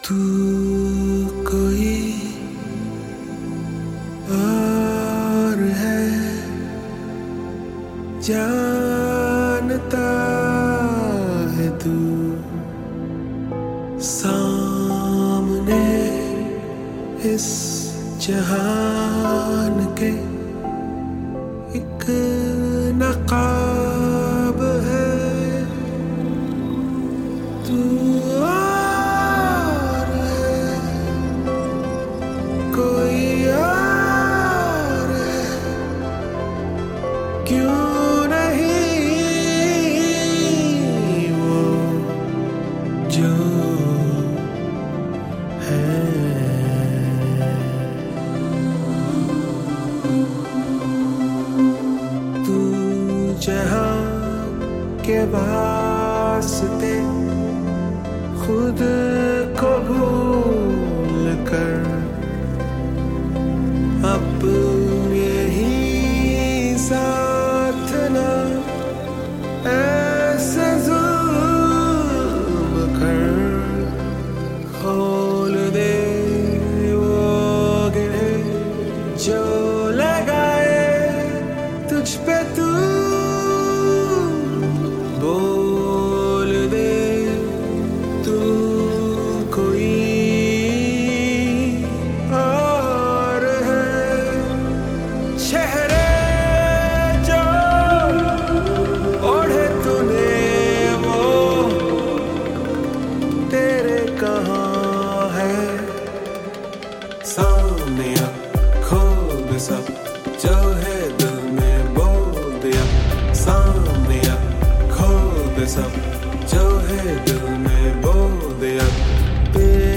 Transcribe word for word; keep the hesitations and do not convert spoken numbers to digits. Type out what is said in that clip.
तू कोई और है, जानता है तू सामने इस जहान के एक नकाब है। तू और है, कोई और है, क्यों नहीं वो जो है। तू जहां के वास्ते खुद को भूल कर अपने ही साथ ना ऐसे जुल्म कर। खोल दे वो गिरे जो लगाए तुझ पे, तू बोल दे तू कोई और है। चेहरे जो ओढ़े तूने वो तेरे कहाँ है। सामने खोल सब जो है दिल में बोल दिया। सामने खोल सब जो है दिल में बोल दिया।